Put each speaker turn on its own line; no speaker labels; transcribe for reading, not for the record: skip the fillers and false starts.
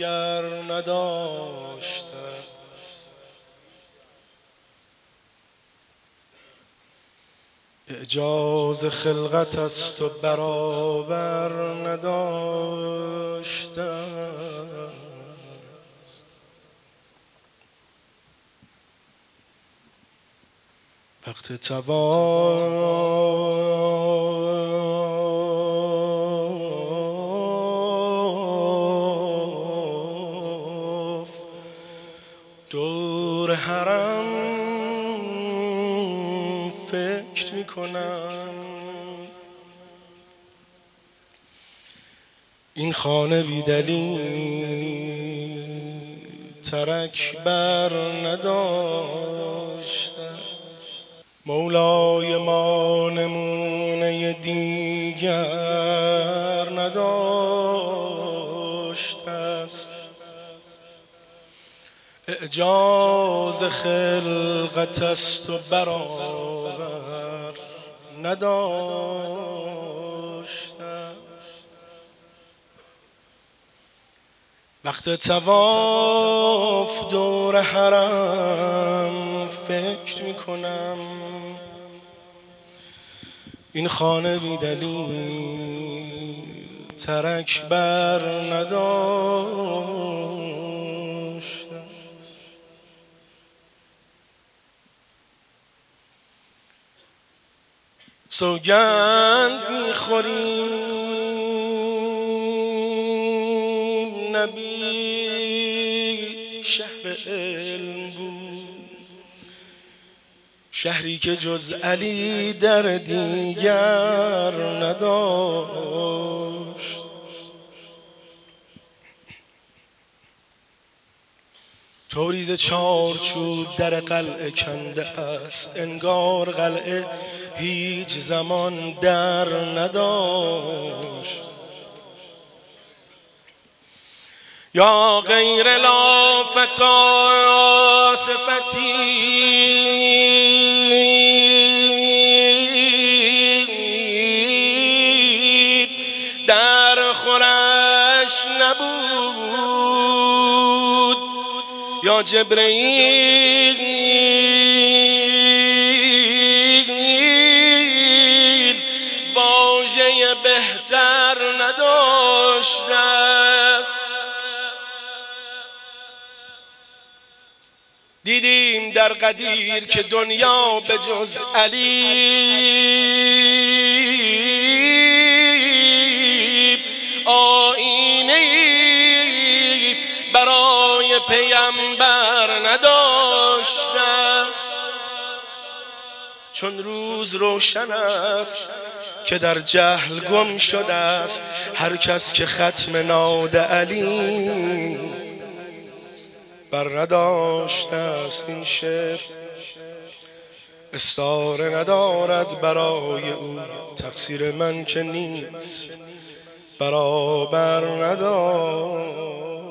دیگر نداشته است. اعجاز خلقت است و برابر نداشته است. وقت طواف دور حرم فکر میکنم این خانه بی دلیل ترک بر نداشته. مولای ما نمونه دیگر نداشته است. اعجاز خلقت است و برابر نداشته است. وقت طواف دور حرم فکر میکنم این خانه بی دلیل ترک بر نداشته. سوگند میخوریم نبی شهر علم بود، شهری که جز علی در دیگر نداشت. توریز چارچوب در قلعه کنده است، انگار قلعه هیچ زمان در نداشت. یا غیر لافتا صفتی در خورش نبود، یا جبرئیل واژه بهتر نداشته است. دیدیم در قدیر که دنیا به جز علی آیینه‌ای برای پیامبر نداشته است. چون روز روشن است که در جهل گم شده است، هر کس که ختم ناد علی بر نداشته است. این شعر استعاره ندارد برای او، تقصیر من که نیست برابر نداشت.